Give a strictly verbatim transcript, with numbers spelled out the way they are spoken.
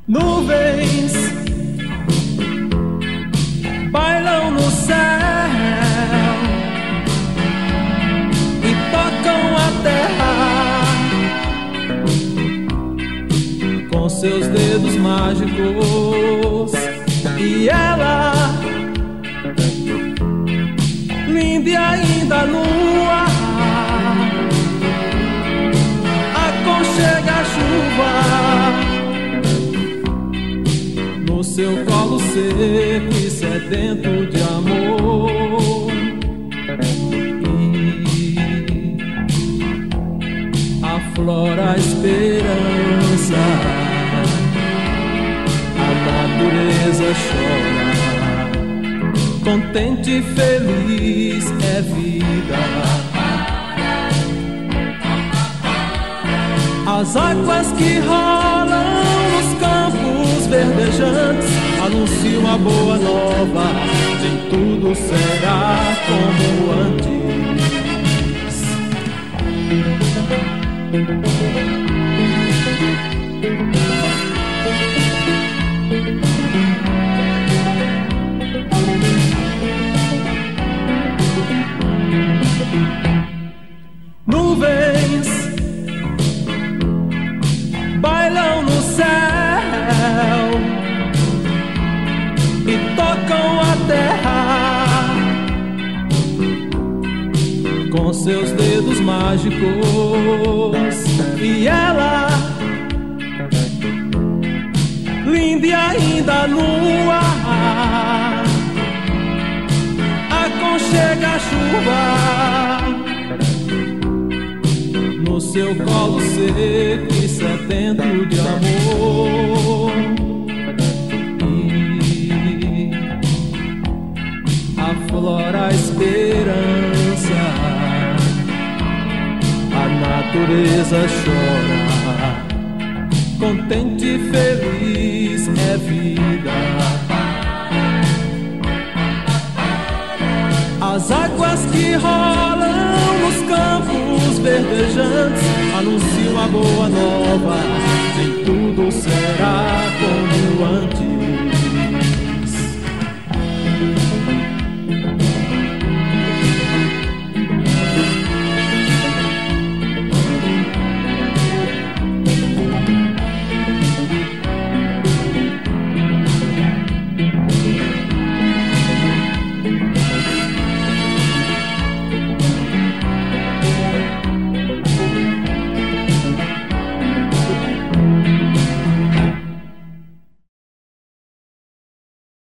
Nuvens bailam no céu e tocam a terra com seus dedos mágicos. E ela, linda e ainda nua, aconchega a chuva no seu colo seco e sedento de amor. E aflora a esperança, a natureza chora, contente e feliz é vida. As águas que rolam nos campos verdejantes anunciam a boa nova, nem tudo será como antes. Nuvens bailam no céu e tocam a terra com seus dedos mágicos. E ela, linda e ainda nua, aconchega a chuva no seu colo seco e sedento de amor. E aflora a esperança, a natureza chora, contente e feliz é vida. As águas que rolam nos campos verdejantes anunciam a boa nova, nem tudo será